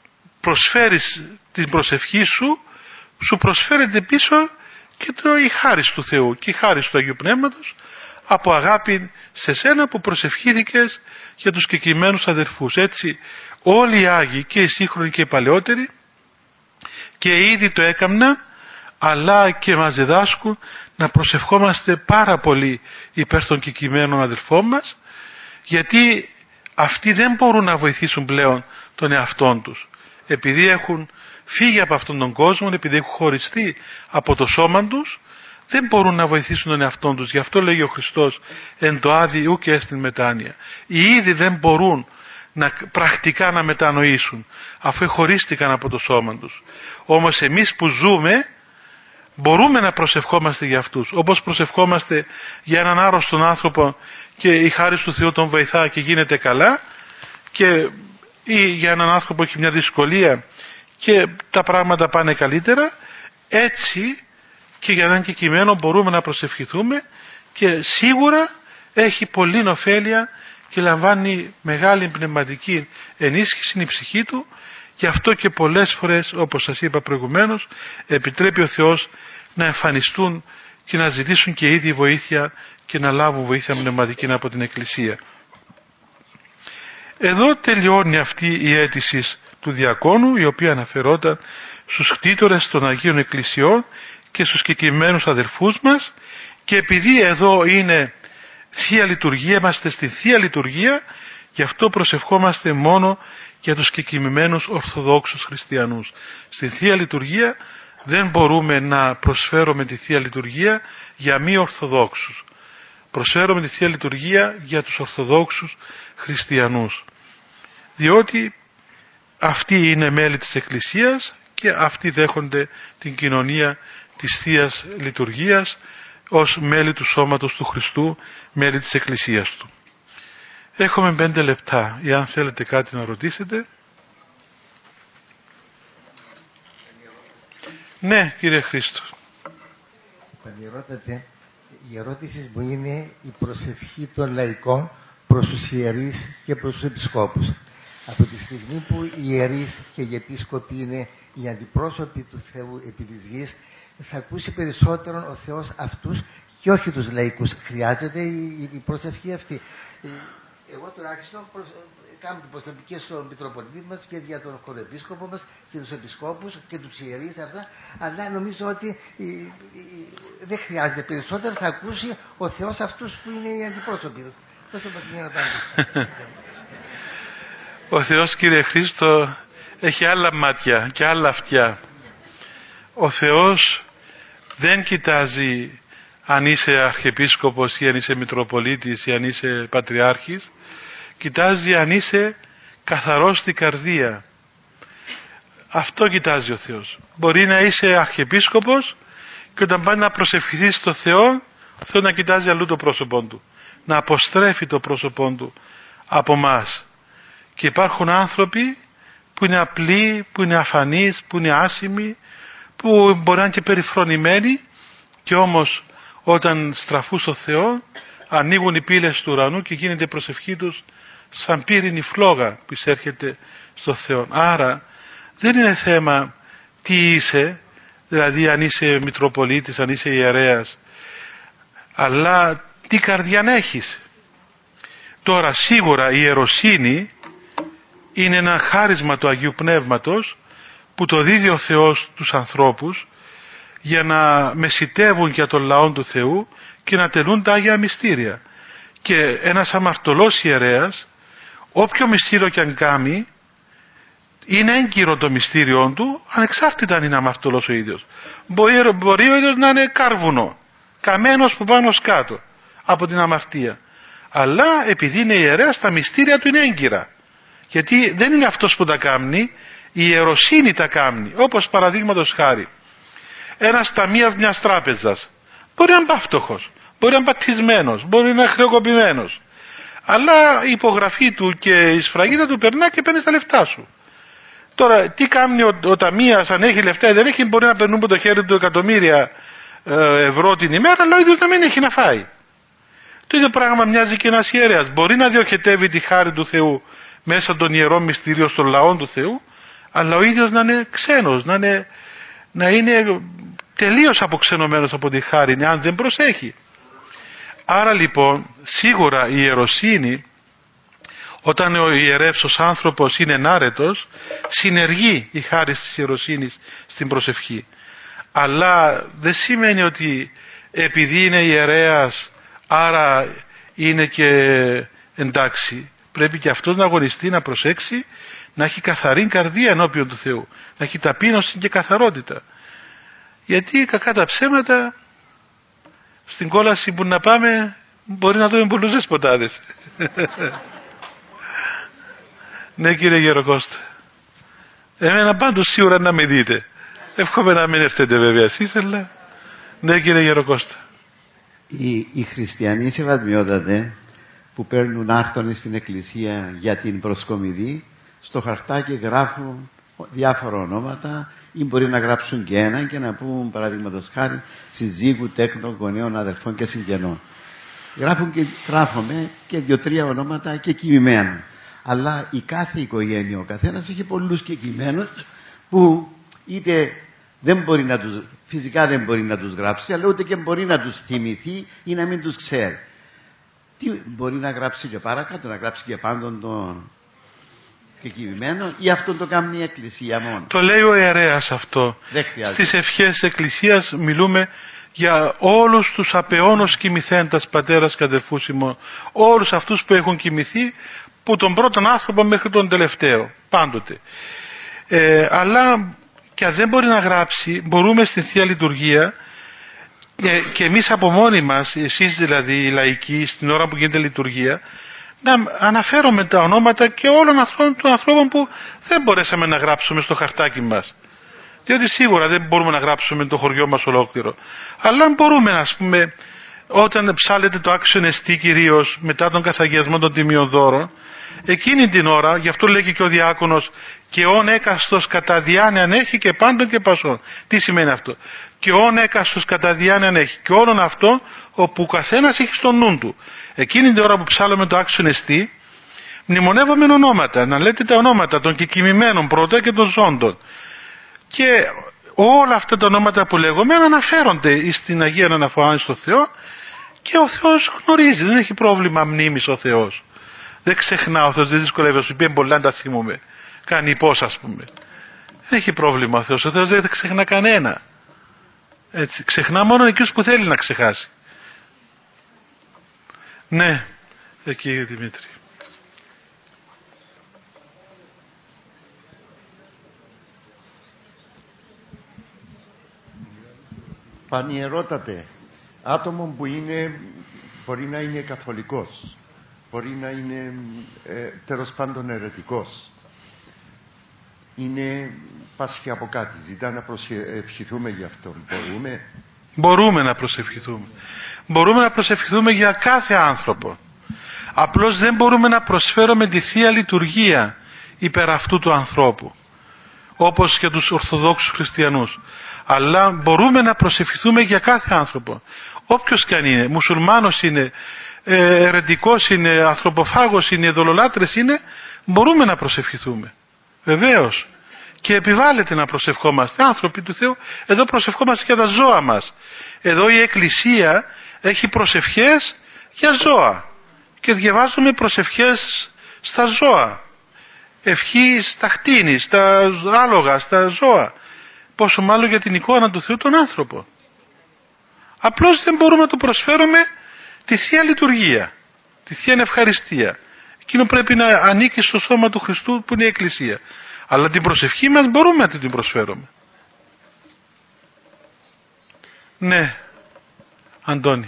προσφέρεις την προσευχή σου, σου προσφέρεται πίσω και το η χάρις του Θεού και η χάρις του Αγίου Πνεύματος, από αγάπη σε σένα που προσευχήθηκες για τους κεκοιμμένους αδερφούς. Έτσι όλοι οι Άγιοι, και οι σύγχρονοι και οι παλαιότεροι, και ήδη το έκαμναν, αλλά και μας διδάσκουν να προσευχόμαστε πάρα πολύ υπέρ των κεκοιμμένων αδελφών μας, γιατί αυτοί δεν μπορούν να βοηθήσουν πλέον τον εαυτόν τους, επειδή έχουν φύγει από αυτόν τον κόσμο, επειδή έχουν χωριστεί από το σώμα τους, δεν μπορούν να βοηθήσουν τον εαυτόν τους. Γι' αυτό λέγει ο Χριστός, εν το άδει ου και στην μετάνοια. Οι ίδιοι δεν μπορούν να, πρακτικά να μετανοήσουν, αφού χωρίστηκαν από το σώμα τους. Όμως εμείς που ζούμε μπορούμε να προσευχόμαστε για αυτούς, όπως προσευχόμαστε για έναν άρρωστον άνθρωπο και η χάρις του Θεού τον βοηθά και γίνεται καλά, και ή για έναν άνθρωπο που έχει μια δυσκολία και τα πράγματα πάνε καλύτερα. Έτσι και για έναν κεκοιμμένο μπορούμε να προσευχηθούμε, και σίγουρα έχει πολλή ωφέλεια και λαμβάνει μεγάλη πνευματική ενίσχυση η ψυχή του. Γι' αυτό και πολλές φορές, όπως σας είπα προηγουμένως, επιτρέπει ο Θεός να εμφανιστούν και να ζητήσουν και ήδη βοήθεια και να λάβουν βοήθεια πνευματική από την Εκκλησία. Εδώ τελειώνει αυτή η αίτηση του διακόνου, η οποία αναφερόταν στους κτήτορες των Αγίων Εκκλησιών και στους κεκοιμμένους αδελφούς μας, και επειδή εδώ είναι Θεία Λειτουργία, είμαστε στη Θεία Λειτουργία, γι' αυτό προσευχόμαστε μόνο για τους κεκοιμημένους Ορθοδόξους Χριστιανούς. Στη Θεία Λειτουργία δεν μπορούμε να προσφέρουμε τη Θεία Λειτουργία για μη Ορθοδόξους. Προσφέρουμε τη Θεία Λειτουργία για τους Ορθοδόξους Χριστιανούς, διότι αυτοί είναι μέλη της Εκκλησίας και αυτοί δέχονται την κοινωνία της Θείας Λειτουργίας ως μέλη του σώματος του Χριστού, μέλη της Εκκλησίας Του. Έχουμε πέντε λεπτά, εάν θέλετε κάτι να ρωτήσετε. Ναι, κύριε Χρήστο. Η ερώτηση μου είναι η προσευχή των λαϊκών προς τους ιερείς και προς τους επισκόπους. Από τη στιγμή που οι ιερείς και οι επίσκοποι είναι οι αντιπρόσωποι του Θεού επί της γης, θα ακούσει περισσότερο ο Θεός αυτούς και όχι τους λαϊκούς. Χρειάζεται η, η προσευχή αυτή. Εγώ τουλάχιστον προσ... κάνω την προσωπική στον Μητροπολίτη μας και για τον χωροεπίσκοπο μας και τους επισκόπους και τους ιερείς αυτά, αλλά νομίζω ότι η, η, δεν χρειάζεται περισσότερο, θα ακούσει ο Θεός αυτούς που είναι οι αντιπρόσωποι τους. Δώστε μας μια απάντηση. Ο Θεός, Κύριε Χρήστο, έχει άλλα μάτια και άλλα αυτιά. Ο Θεός δεν κοιτάζει αν είσαι αρχιεπίσκοπος ή αν είσαι Μητροπολίτης ή αν είσαι Πατριάρχης. Κοιτάζει αν είσαι καθαρός στην καρδία. Αυτό κοιτάζει ο Θεός. Μπορεί να είσαι αρχιεπίσκοπος και όταν πάει να προσευχηθείς στο Θεό, ο Θεός να κοιτάζει αλλού το πρόσωπό Του, να αποστρέφει το πρόσωπό Του από μας. Και υπάρχουν άνθρωποι που είναι απλοί, που είναι αφανείς, που είναι άσημοι, που μπορεί να είναι και περιφρονημένοι, και όμως όταν στραφούν στο Θεό ανοίγουν οι πύλες του ουρανού και γίνεται η προσευχή τους σαν πύρινη φλόγα που εισέρχεται στο Θεό. Άρα δεν είναι θέμα τι είσαι, δηλαδή αν είσαι Μητροπολίτης, αν είσαι ιερέας, αλλά τι καρδιά έχεις. Τώρα σίγουρα η ιεροσύνη είναι ένα χάρισμα του Αγίου Πνεύματος που το δίδει ο Θεός τους ανθρώπους για να μεσιτεύουν για τον λαό του Θεού και να τελούν τα Άγια Μυστήρια. Και ένας αμαρτωλός ιερέας, όποιο μυστήριο και αν κάνει, είναι έγκυρο το μυστήριό του, ανεξάρτητα αν είναι αμαρτωλός ο ίδιος. Μπορεί, μπορεί ο ίδιος να είναι κάρβουνο, καμένος που πάνω κάτω από την αμαρτία. Αλλά επειδή είναι ιερέας, τα μυστήρια του είναι έγκυρα. Γιατί δεν είναι αυτός που τα κάνει, η ιεροσύνη τα κάνει. Όπως παραδείγματος χάρη, ένας ταμείας μιας τράπεζας μπορεί να είναι πάυτοχος, μπορεί να είναι πατισμένος, μπορεί να είναι χρεοκοπημένος, αλλά η υπογραφή του και η σφραγίδα του περνά και παίρνει τα λεφτά σου. Τώρα τι κάνει ο, ο ταμείας, αν έχει λεφτά ή δεν έχει, μπορεί να περνούν από το χέρι του εκατομμύρια ε, ευρώ την ημέρα, αλλά ο ίδιος να μην έχει να φάει. Το ίδιο πράγμα μοιάζει και ένας ιερέας. Μπορεί να διοχετεύει τη χάρη του Θεού μέσα των ιερών μυστηρίων στον λαό του Θεού, αλλά ο ίδιος να είναι ξένος, να είναι, να είναι τελείως αποξενωμένος από τη χάρη, αν δεν προσέχει. Άρα λοιπόν σίγουρα η ιεροσύνη, όταν ο ιερεύσος άνθρωπος είναι ενάρετος, συνεργεί η χάρη της ιεροσύνης στην προσευχή. Αλλά δεν σημαίνει ότι επειδή είναι ιερέας άρα είναι και εντάξει. Πρέπει και αυτός να αγωνιστεί, να προσέξει, να έχει καθαρή καρδία ενώπιον του Θεού, να έχει ταπείνωση και καθαρότητα. Γιατί κακά τα ψέματα, στην κόλαση που να πάμε μπορεί να δούμε πολλούς δεσποτάδες. Ναι, κύριε Γεροκώστα, εμένα πάντως σίγουρα να με δείτε. Εύχομαι να μην έρθετε βέβαια εσείς, αλλά ναι, κύριε Γεροκώστα. Οι, οι χριστιανοί σεβασμιότατε που παίρνουν άρτονες στην εκκλησία για την προσκομιδή, στο χαρτάκι γράφουν διάφορα ονόματα ή μπορεί να γράψουν και ένα και να πούν παραδείγματος χάρη συζύγου, τέκνων, γονέων, αδελφών και συγγενών. Γράφουν και γράφουμε και δύο-τρία ονόματα και κειμημένα. Αλλά η κάθε οικογένεια, ο καθένας έχει πολλούς και κειμένους που είτε δεν μπορεί να τους, φυσικά δεν μπορεί να τους γράψει, αλλά ούτε και μπορεί να τους θυμηθεί ή να μην τους ξέρει. Τι μπορεί να γράψει και παρακάτω, να γράψει και πάντων τον κεκτημένο, ή αυτό το κάνει η Εκκλησία μόνο? Το λέει ο ιερέας αυτό. Στις ευχές της Εκκλησίας μιλούμε για όλους τους απεώνως κοιμηθέντας πατέρας και αδελφούς ημών. Όλους αυτούς που έχουν κοιμηθεί, που τον πρώτον άνθρωπο μέχρι τον τελευταίο, πάντοτε. Ε, αλλά και αν δεν μπορεί να γράψει, μπορούμε στην Θεία Λειτουργία και, και εμείς από μόνοι μας, εσείς δηλαδή οι λαϊκοί, στην ώρα που γίνεται λειτουργία, να αναφέρουμε τα ονόματα και όλων αυτών των ανθρώπων που δεν μπορέσαμε να γράψουμε στο χαρτάκι μας. Διότι σίγουρα δεν μπορούμε να γράψουμε το χωριό μας ολόκληρο. Αλλά μπορούμε, ας πούμε, όταν ψάλετε το άξιον εστί κυρίως μετά τον καθαγιασμό των τιμίων δώρων, εκείνη την ώρα, γι' αυτό λέει και ο διάκονος, και όν έκαστος κατά διάνεαν έχει και πάντων και πασών. Τι σημαίνει αυτό? Και όν έκαστος κατά διάνεαν έχει, και όλον αυτό όπου ο καθένας έχει στο νου του. Εκείνη την ώρα που ψάλουμε το άξιον εστί, μνημονεύουμε ονόματα, να λέτε τα ονόματα των κεκοιμημένων πρώτα και των ζώντων. Και όλα αυτά τα ονόματα που λέγουμε αναφέρονται στην Αγία Αναφορά στο Θεό Και ο Θεός γνωρίζει, δεν έχει πρόβλημα μνήμης ο Θεός. Δεν ξεχνά ο Θεός, δεν δυσκολεύει, σου πει πολλά να τα θυμούμε. Κάνει πώς, ας πούμε. Δεν έχει πρόβλημα ο Θεός, ο Θεός δεν ξεχνά κανένα. Έτσι, ξεχνά μόνο εκείνους που θέλει να ξεχάσει. Ναι, εκεί Δημήτρη. Πανιερότατε, άτομο που είναι, μπορεί να είναι καθολικός, μπορεί να είναι ε, τέλος πάντων αιρετικός, είναι πάσχει από κάτι, ζητά να προσευχηθούμε γι' αυτό. Μπορούμε. Μπορούμε να προσευχηθούμε. Μπορούμε να προσευχηθούμε για κάθε άνθρωπο. Απλώς δεν μπορούμε να προσφέρουμε τη Θεία Λειτουργία υπέρ αυτού του ανθρώπου, όπως και τους Ορθοδόξους Χριστιανούς. Αλλά μπορούμε να προσευχηθούμε για κάθε άνθρωπο. Όποιος και αν είναι, μουσουλμάνος είναι, αιρετικός είναι, ανθρωποφάγος είναι, δολολάτρες είναι, μπορούμε να προσευχηθούμε. Βεβαίως. Και επιβάλλεται να προσευχόμαστε. Άνθρωποι του Θεού, εδώ προσευχόμαστε για τα ζώα μας. Εδώ η Εκκλησία έχει προσευχές για ζώα. Και διαβάζουμε προσευχές στα ζώα. Ευχή στα χτίνη, στα άλογα, στα ζώα. Πόσο μάλλον για την εικόνα του Θεού τον άνθρωπο. Απλώς δεν μπορούμε να του προσφέρουμε τη Θεία Λειτουργία, τη Θεία Ευχαριστία. Εκείνο πρέπει να ανήκει στο σώμα του Χριστού που είναι η Εκκλησία. Αλλά την προσευχή μας μπορούμε να την προσφέρουμε. Ναι, Αντώνη.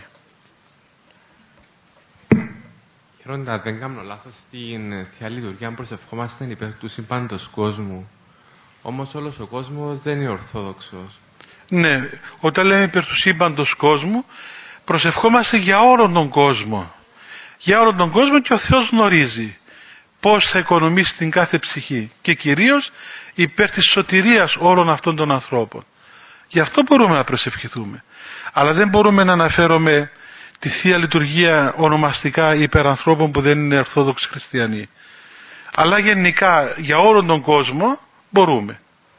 Χαίροντα, δεν κάνω λάθος, στην Θεία Λειτουργία προσευχόμαστε υπέρ του σύμπαντος κόσμου. Όμως όλος ο κόσμος δεν είναι ορθόδοξος. Ναι, όταν λέμε υπέρ του σύμπαντος κόσμου, προσευχόμαστε για όλον τον κόσμο. Για όλον τον κόσμο, και ο Θεός γνωρίζει πώς θα οικονομήσει την κάθε ψυχή. Και κυρίως υπέρ της σωτηρίας όλων αυτών των ανθρώπων. Γι' αυτό μπορούμε να προσευχηθούμε. Αλλά δεν μπορούμε να αναφέρουμε τη Θεία Λειτουργία ονομαστικά υπέρ ανθρώπων που δεν είναι Ορθόδοξοι Χριστιανοί. Αλλά γενικά για όλον τον κόσμο μπορούμε.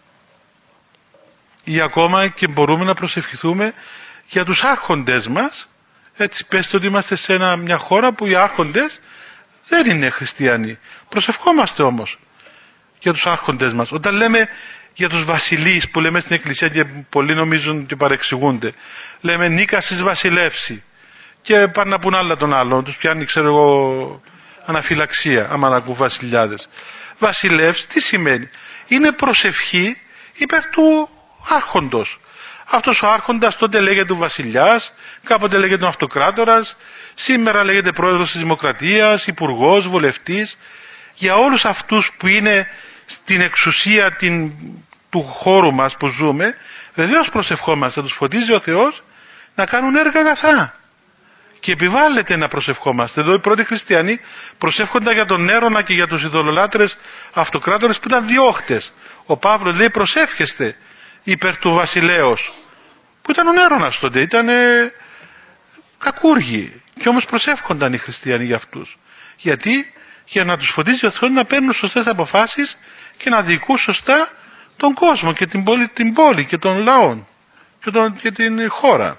Ή ακόμα και μπορούμε να προσευχηθούμε για τους άρχοντες μας. Έτσι, πέστε ότι είμαστε σε ένα, μια χώρα που οι άρχοντες δεν είναι χριστιανοί. Προσευχόμαστε όμως για τους άρχοντες μας. Όταν λέμε για τους βασιλείς που λέμε στην Εκκλησία, και πολλοί νομίζουν και παρεξηγούνται, λέμε νίκασης βασιλεύσει, και πάνε να πουν άλλα τον άλλο, τους πιάνει, ξέρω εγώ, αναφυλαξία άμα να ακούν βασιλιάδες. Βασιλεύσει τι σημαίνει? Είναι προσευχή υπέρ του άρχοντος. Αυτός ο άρχοντας τότε λέγεται ο βασιλιάς, κάποτε λέγεται ο αυτοκράτορας, σήμερα λέγεται πρόεδρος της Δημοκρατίας, υπουργός, βουλευτής. Για όλους αυτούς που είναι στην εξουσία την, του χώρου μας που ζούμε, βεβαίως προσευχόμαστε, τους φωτίζει ο Θεός να κάνουν έργα αγαθά. Και επιβάλλεται να προσευχόμαστε. Εδώ οι πρώτοι χριστιανοί προσεύχονταν για τον Νέρονα και για τους ειδωλολάτρες αυτοκράτορες που ήταν διώχτες. Ο Παύλος λέει προσεύχεστε υπέρ του βασιλέως, που ήταν ο Νέρονας τότε, ήταν ε, κακούργοι. Και όμως προσεύχονταν οι χριστιανοί για αυτούς. Γιατί? Για να τους φωτίζει ο Θεός να παίρνουν σωστές αποφάσεις και να διοικούν σωστά τον κόσμο και την πόλη, την πόλη και τον λαό και, τον, και την χώρα.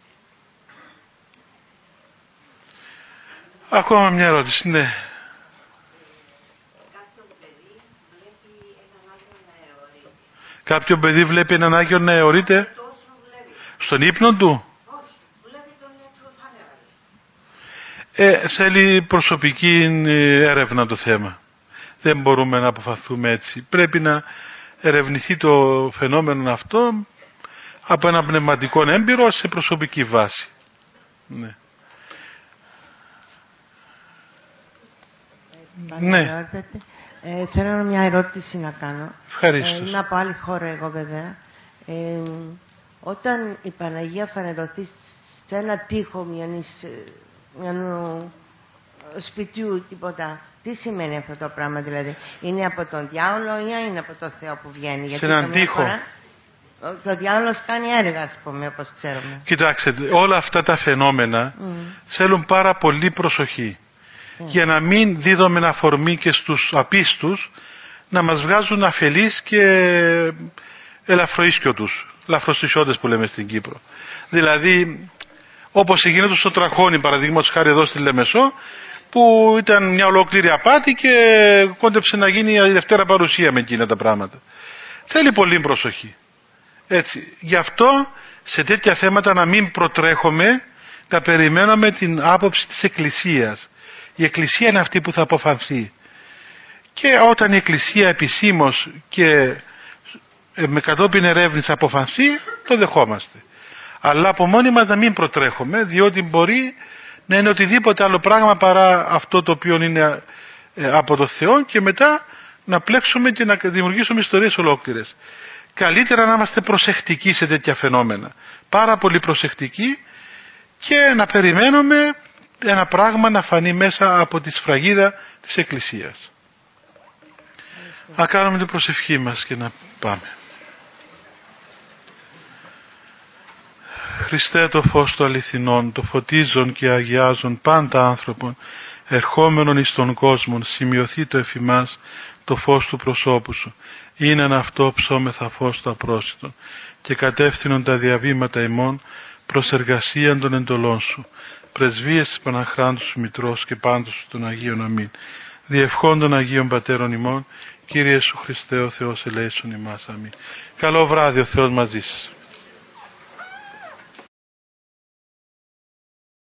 Ακόμα μια ερώτηση, ναι. Κάποιο παιδί βλέπει έναν Άγιο να αιωρείται στον ύπνο του. Ε, θέλει προσωπική έρευνα το θέμα. Δεν μπορούμε να αποφαθούμε έτσι. Πρέπει να ερευνηθεί το φαινόμενο αυτό από ένα πνευματικό έμπειρο σε προσωπική βάση. Ναι. Ναι. Ε, θέλω μια ερώτηση να κάνω. Ευχαριστώ. Ε, είμαι από άλλη χώρα εγώ βέβαια. Ε, όταν η Παναγία φανερωθεί σε ένα τοίχο μιανής, μιανού σπιτιού τίποτα, τι σημαίνει αυτό το πράγμα δηλαδή? Είναι από τον διάολο ή είναι από το Θεό που βγαίνει? Σε έναν τοίχο. Φορά, ο διάολος κάνει έργα, ας πούμε, όπως ξέρουμε. Κοιτάξτε, όλα αυτά τα φαινόμενα mm. θέλουν πάρα πολύ προσοχή. Mm. Για να μην δίδουμε αφορμή και στους απίστους να μας βγάζουν αφελείς και ελαφροίσκιωτους, λαφροστισιώτες που λέμε στην Κύπρο. Δηλαδή Όπως έγινε στο Τραχώνη, παραδείγματος χάρη εδώ στη Λεμεσό, που ήταν μια ολόκληρη απάτη και κόντεψε να γίνει η Δευτέρα παρουσία με εκείνα τα πράγματα. Θέλει πολύ προσοχή. Έτσι. Γι' αυτό σε τέτοια θέματα να μην προτρέχουμε, να περιμένουμε την άποψη της Εκκλησίας. Η Εκκλησία είναι αυτή που θα αποφανθεί. Και όταν η Εκκλησία επισήμως και με κατόπιν ερεύνηση αποφανθεί, το δεχόμαστε. Αλλά από μόνοι μας να μην προτρέχουμε, διότι μπορεί να είναι οτιδήποτε άλλο πράγμα παρά αυτό το οποίο είναι από το Θεό και μετά να πλέξουμε και να δημιουργήσουμε ιστορίες ολόκληρες. Καλύτερα να είμαστε προσεκτικοί σε τέτοια φαινόμενα. Πάρα πολύ προσεκτικοί και να περιμένουμε ένα πράγμα να φανεί μέσα από τη σφραγίδα της Εκκλησίας. Να κάνουμε την προσευχή μας και να πάμε. Χριστέ, το φως του αληθινών, το φωτίζον και αγιάζον πάντα άνθρωπον, ερχόμενον εις τον κόσμο, σημειωθεί το εφημάς το φως του προσώπου σου. Είναι ένα αυτό ψώμεθα φως του απρόσιτον και κατεύθυνον τα διαβήματα ημών προς εργασίαν των εντολών σου. Πρεσβείες της Παναχράντου σου Μητρός και πάντως σου των Αγίων αμήν. Διευχών των Αγίων Πατέρων ημών, Κύριε Σου Χριστέ ο Θεός ελέησον ημάς αμήν. Καλό βράδυ, ο Θεός μαζί σας.